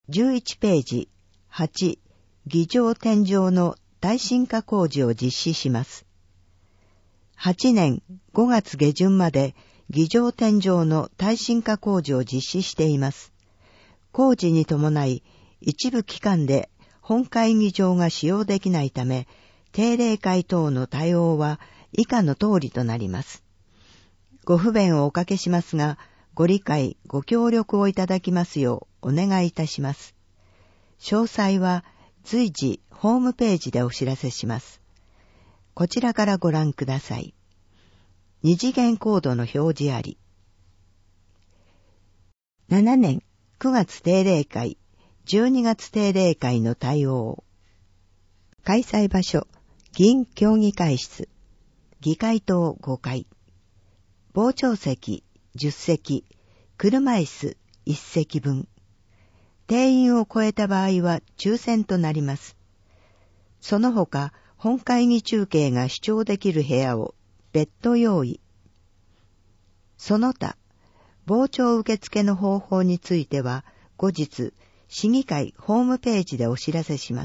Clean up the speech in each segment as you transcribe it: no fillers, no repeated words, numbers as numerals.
11ページ8、議場天井の耐震化工事を実施します。8年5月下旬まで議場天井の耐震化工事を実施しています。工事に伴い一部期間で本会議場が使用できないため、定例会等の対応は以下の通りとなります。ご不便をおかけしますが、ご理解、ご協力をいただきますようお願いいたします。詳細は随時ホームページでお知らせします。こちらからご覧ください。二次元コードの表示あり。7年9月定例会、12月定例会の対応。開催場所、議員協議会室、議会棟5階。傍聴席10席、車椅子1席分。定員を超えた場合は抽選となります。その他、本会議中継が視聴できる部屋を別途用意。その他、傍聴受付の方法については、後日、市議会ホームページでお知らせします。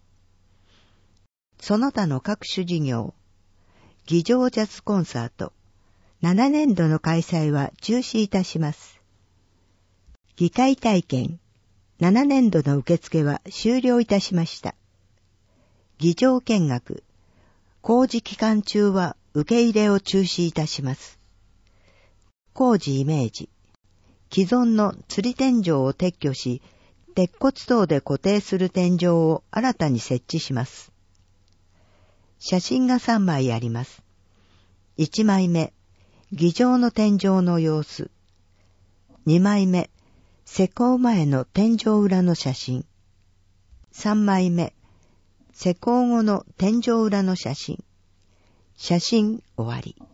その他の各種事業、議場ジャズコンサート、7年度の開催は中止いたします。議会体験、7年度の受付は終了いたしました。議場見学、工事期間中は受け入れを中止いたします。工事イメージ、既存の吊り天井を撤去し、鉄骨等で固定する天井を新たに設置します。写真が3枚あります。1枚目、議場の天井の様子。2枚目、施工前の天井裏の写真。3枚目、施工後の天井裏の写真。写真終わり。